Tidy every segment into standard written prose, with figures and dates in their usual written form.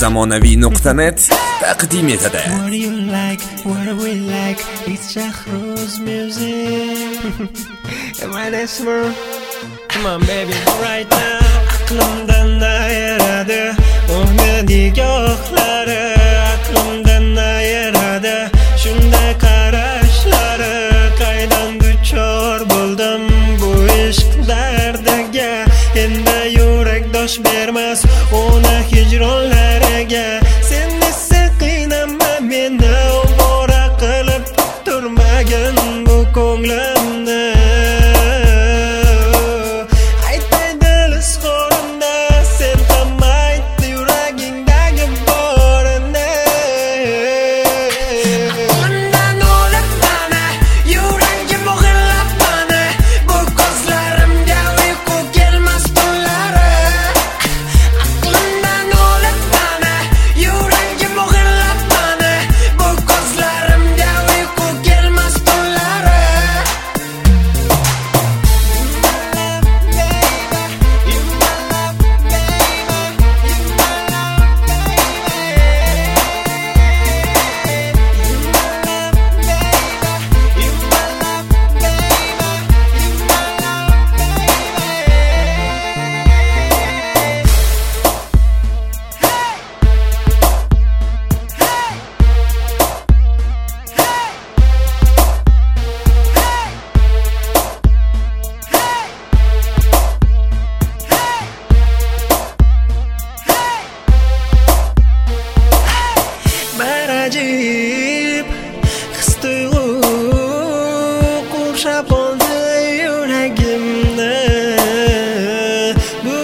zamonaviy.net taqdim etadi. What do you like? What do we like? It's Shahroz music. Am I that smart? Come on baby, right now. Aklımdan ayırады, onu digohlari. Aklımdan ayırады, shunday qarashlari. Qaydan duchor bo'ldim bu ishq dardiga. Endi yurak dosh bermas ona hijronlariga. Sen qiynama meni, ovora qilib turmagin bu ko'nglimni. Aytay dil isqorimda, sen ham ayt yuragingdagi borini. Aklımdan olib mani, yuragim o'g'irlab mani. Bu ko'zlarimga uyqu kelmas tunlari. Aklımdan olib mani, yuragim o'g'irlab mani. Bu ko'zlarimga uyqu kelmas tunlari. Barajib his-tuyg'u qurshab oldi yuragimni. Bu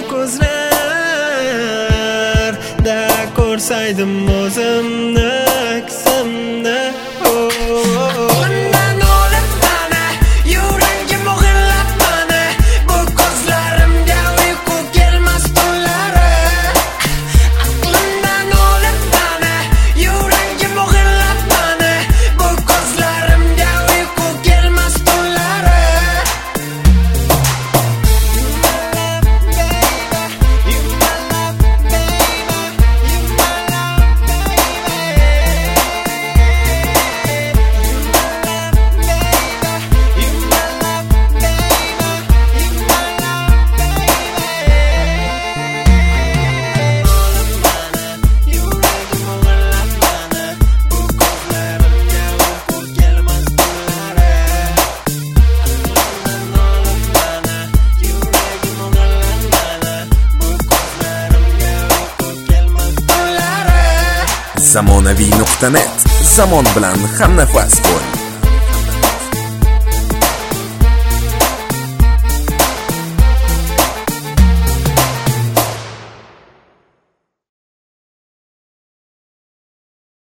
ko'zlarda ko'rsaydim o'zimni aksimni. Aklımdan olib mani, yuragim o'g'irlab mani. Bu ko'zlarimga uyqu kelmas tunlari. Aklımdan olib mani, yuragim o'g'irlab mani. Bu ko'zlarimga uyqu kelmas tunlari. zamonaviy.net. Zamon bilan hamnafas bo'l.